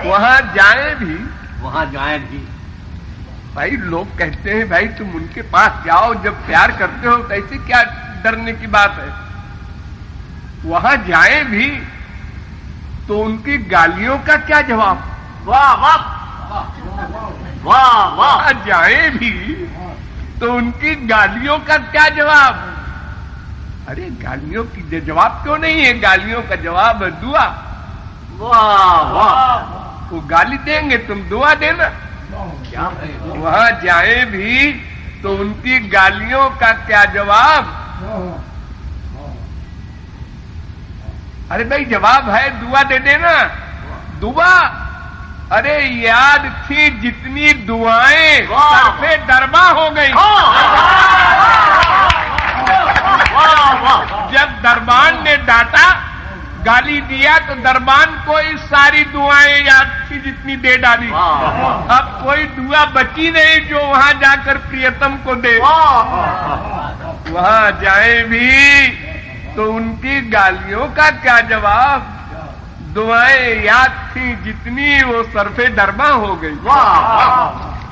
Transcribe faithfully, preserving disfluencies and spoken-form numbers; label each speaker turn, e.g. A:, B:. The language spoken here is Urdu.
A: وہاں جائیں بھی
B: وہاں جائیں بھی
A: بھائی لوگ کہتے ہیں بھائی تم ان کے پاس جاؤ جب پیار کرتے ہو تو ایسے کیا ڈرنے کی بات ہے. وہاں جائیں بھی تو ان کی گالیوں کا کیا جواب.
B: واہ واہ واہ واہ.
A: وہاں جائیں بھی تو ان کی گالیوں کا کیا جواب. ارے گالیوں کی جواب کیوں نہیں ہے, گالیوں کا جواب ہے دعا.
B: واہ واہ.
A: وہ گالی دیں گے تم دعا دینا. وہاں جائیں بھی تو ان کی گالیوں کا کیا جواب. ارے بھائی جواب ہے دعا دے دینا. دعا ارے یاد تھی جتنی دعائیں سرفے درباں ہو گئی. جب دربان نے ڈانٹا گالی دیا تو دربان کو اس ساری دعائیں یاد تھی جتنی دے ڈالی. اب کوئی دعا بچی نہیں جو وہاں جا کر پریتم کو دے. وہاں جائیں بھی تو ان کی گالیوں کا کیا جواب. دعائیں یاد تھی جتنی وہ سرفے درباں ہو گئی.